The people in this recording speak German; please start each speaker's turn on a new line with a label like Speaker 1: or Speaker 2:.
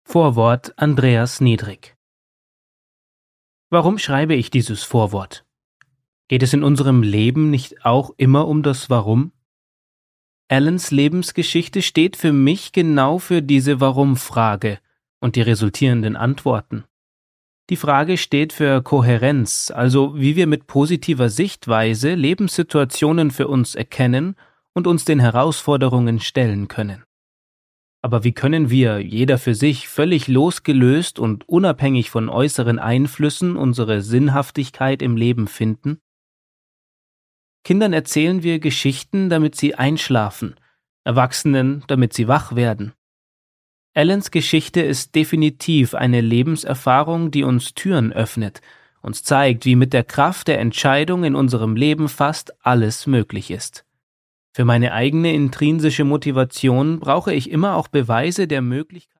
Speaker 1: Vorwort Andreas Niedrig. Warum schreibe ich dieses Vorwort? Geht es in unserem Leben nicht auch immer um das Warum? Allens Lebensgeschichte steht für mich genau für diese Warum-Frage und die resultierenden Antworten. Die Frage steht für Kohärenz, also wie wir mit positiver Sichtweise Lebenssituationen für uns erkennen und uns den Herausforderungen stellen können. Aber wie können wir, jeder für sich, völlig losgelöst und unabhängig von äußeren Einflüssen unsere Sinnhaftigkeit im Leben finden? Kindern erzählen wir Geschichten, damit sie einschlafen, Erwachsenen, damit sie wach werden. Allens Geschichte ist definitiv eine Lebenserfahrung, die uns Türen öffnet, uns zeigt, wie mit der Kraft der Entscheidung in unserem Leben fast alles möglich ist. Für meine eigene intrinsische Motivation brauche ich immer auch Beweise der Möglichkeit.